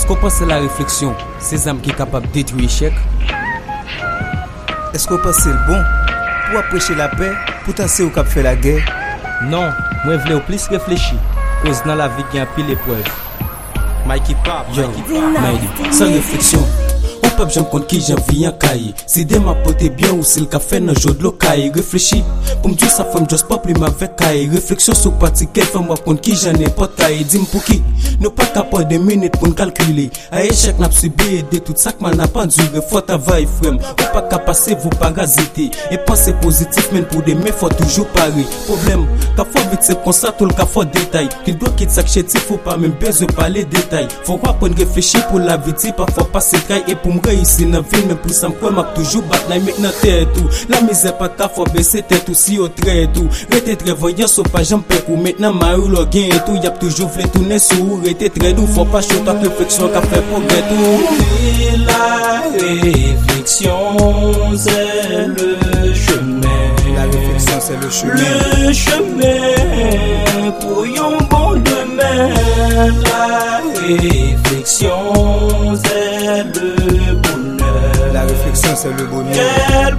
qu'on pense à la réflexion, ces âmes qui sont capables de détruire l'échec? Est-ce qu'on pense que c'est le bon pour prêcher la paix, pourtant c'est au cap fait la guerre? Non, moi je veux plus réfléchir, cause dans la vie il y a un pile épreuve. Mikey Pop, sans réflexion. Au peuple, j'aime compte qui j'en vis en caille. Si des m'a porté bien ou c'est le café dans le jeu de l'ocaille. Réfléchis, pour me dire ça femme, j'ose pas plus m'avec caille. Réflexion sur parti, quelle femme moi compte qui j'en ai pas taille. Dis-moi pour qui, nous pas capable de minutes pour nous calculer. À échec, n'a pas subi de tout ça que m'a n'a pas duré. Faut travailler, frère. Ou pas qu'à passer, vous pas gaziter. Et penser positif, même pour des mais faut toujours parier. Problème, qu'à faut vite c'est comme ça, tout le cas faut détail. Qu'il doit quitter ça chétif, faut pas même besoin de parler détails. Faut pas prendre réfléchir pour la vie, parfois passer trail et pour ici dans la ville, mais pour ça, je m'a toujours battu dans tête tout. La misère pas ta faut baisser tête aussi au trait tout. Rete très voyant, so pas j'en perds ou maintenant ma ou le gain et tout. Y'a toujours voulu tourner sur rete très doux. Faut pas choquer ta réflexion qu'a fait progrès tout. Et la réflexion, c'est le chemin. La réflexion, c'est le chemin. Le chemin pour un bon demain. La réflexion, c'est le bonheur. La réflexion, c'est le bonheur. Quel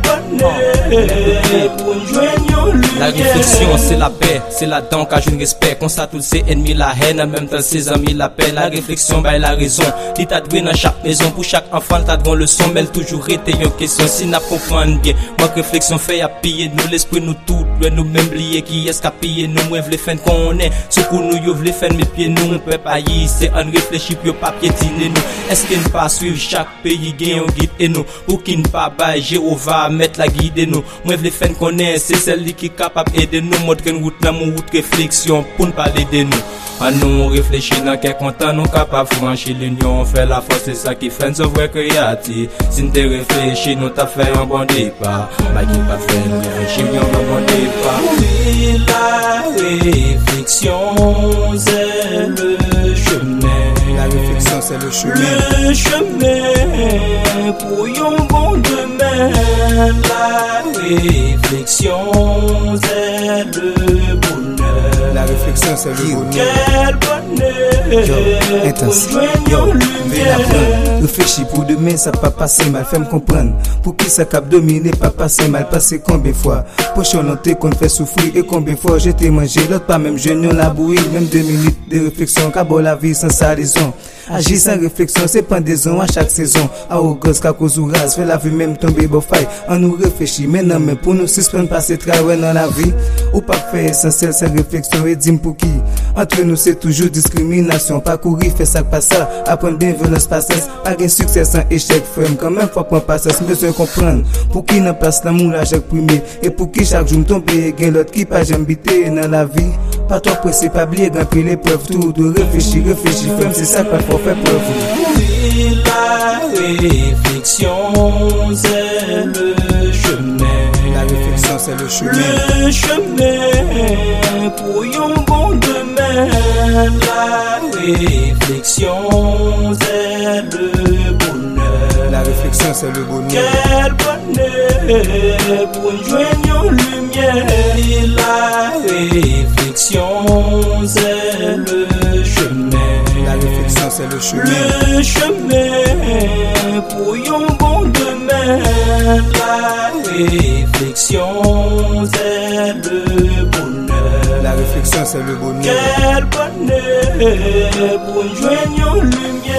bonheur pour joindre le La réflexion, c'est la paix, c'est la dent car je ne respecte. Comme ça, tous ses ennemis, la haine, en même temps, ses amis, la paix. La réflexion, bah, la raison. Il t'a doué dans chaque maison, pour chaque enfant, t'as de leçon, mais elle toujours été une question. Si n'a comprendre bien, moi, réflexion fait à piller, nous, l'esprit, nous, tout, nous, même liés, qui est-ce qu'à piller, nous, moi, les fins qu'on est. Ce qu'on nous, y'ouvre les fins, mes pieds, nous, on peut pas y, c'est un réfléchi, puis pas piétiner, nous. Est-ce qu'il ne pas suivre chaque pays, gagne, on guide, et nous, pour qu'il ne pas bailler, Jéhovah, mettre la guide, et nous, moi, les fins qu'on est, c'est celle qui est capable d'aider nous, montrer une route dans mon route réflexion, pour ne parler de nous. À nous réfléchir dans quel content nous capables de franchir l'union, faire la force, c'est ça qui fait une vraie créativité. Si nous réfléchis, nous t'as fait un bon départ. Mais qui pas fait nous réfléchir, un bon départ. Oui, la réflexion, c'est le chemin. La réflexion, c'est le chemin. Le chemin pour un bon demain. La réflexion, c'est le bonheur. La réflexion, c'est le bonheur. Quel bonheur intense. Réfléchis pour demain, ça pas passer mal, fais me comprendre. Pour qui ça cap dominer, pas passer mal, passer combien de fois. Pochon noté qu'on fait souffrir et combien de fois j'étais mangé, l'autre pas même jeune, on la bouille, même 2 minutes de réflexion, qu'à la vie sans salaison. Agir sans réflexion, c'est pendaison à chaque saison. Arrogance, qu'à cause ou rase, fait la vie même tomber beau faille. On nous réfléchit, maintenant, mais pour nous suspendre, passer travail dans la vie. Ou pas faire essentiel sans réflexion et dis pour qui. Entre nous, c'est toujours discrimination. Pas courir, faire ça, pas ça. Apprendre bien, violence, patience. Pas de succès sans échec, frère. Quand même, faut prendre patience, besoin comprendre. Pour qui n'a place l'amour, la chaque premier. Et pour qui chaque jour me tombe, et l'autre qui pas j'aime biter dans la vie. Pas trop pressé, pas oublier, grimper l'épreuve, tout de réfléchir, frère, c'est ça qu'il faut faire preuve. Oui, la réflexion, c'est le chemin. La réflexion, c'est le chemin. Le chemin pour un bon demain. La réflexion, c'est le bonheur. La réflexion, c'est le bonheur. Quel bonheur pour joindre lumière. La réflexion, c'est le chemin. La réflexion, c'est le chemin. Le chemin pour un bon demain. La réflexion, c'est le bonheur. La réflexion, c'est le bonheur. Quel bonheur pour joindre lumière.